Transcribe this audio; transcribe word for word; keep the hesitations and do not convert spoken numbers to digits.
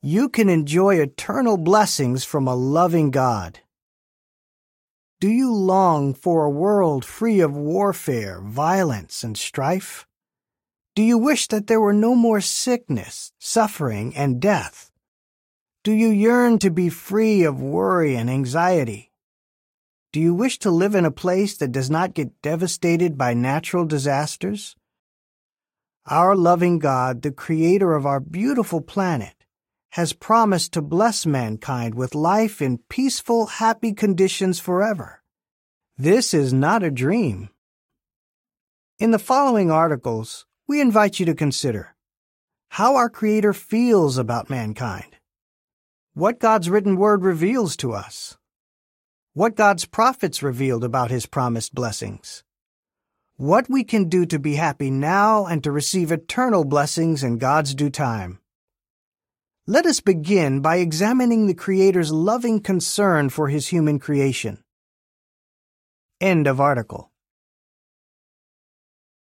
you can enjoy eternal blessings from a loving God. Do you long for a world free of warfare, violence, and strife? Do you wish that there were no more sickness, suffering, and death? Do you yearn to be free of worry and anxiety? Do you wish to live in a place that does not get devastated by natural disasters? Our loving God, the creator of our beautiful planet, has promised to bless mankind with life in peaceful, happy conditions forever. This is not a dream. In the following articles, we invite you to consider how our Creator feels about mankind, what God's written word reveals to us, what God's prophets revealed about His promised blessings, what we can do to be happy now and to receive eternal blessings in God's due time. Let us begin by examining the Creator's loving concern for His human creation. End of article.